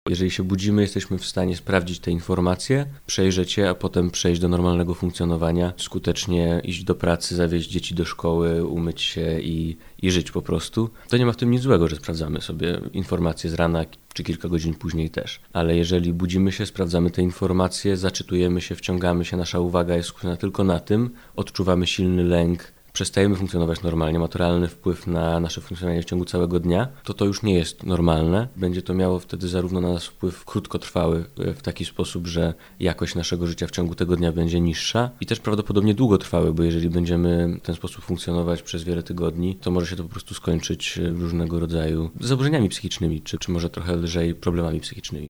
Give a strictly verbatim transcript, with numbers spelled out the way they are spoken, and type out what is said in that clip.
Jeżeli się budzimy, jesteśmy w stanie sprawdzić te informacje, przejrzeć je, a potem przejść do normalnego funkcjonowania, skutecznie iść do pracy, zawieźć dzieci do szkoły, umyć się i, i żyć po prostu. To nie ma w tym nic złego, że sprawdzamy sobie informacje z rana, czy kilka godzin później też. Ale jeżeli budzimy się, sprawdzamy te informacje, zaczytujemy się, wciągamy się, nasza uwaga jest skupiona tylko na tym, odczuwamy silny lęk, przestajemy funkcjonować normalnie, ma to realny wpływ na nasze funkcjonowanie w ciągu całego dnia, to to już nie jest normalne. Będzie to miało wtedy zarówno na nas wpływ krótkotrwały w taki sposób, że jakość naszego życia w ciągu tego dnia będzie niższa i też prawdopodobnie długotrwały, bo jeżeli będziemy w ten sposób funkcjonować przez wiele tygodni, to może się to po prostu skończyć różnego rodzaju zaburzeniami psychicznymi, czy, czy może trochę lżej problemami psychicznymi.